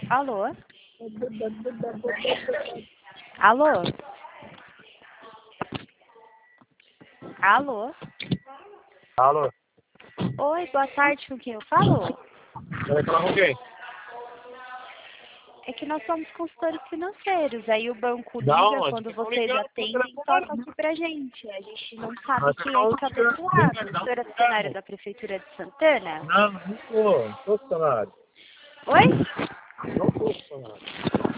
Alô? Alô? Alô? Alô? Oi, boa tarde, com quem eu falo? Vai falar com quem? É que nós somos consultores financeiros, aí o banco Da liga onde? quando vocês atendem e toca aqui pra gente. A gente não sabe quem é que tá do outro lado. O senhor é funcionário da Prefeitura de Santana? Não sou funcionário. Oi? Não sou funcionário.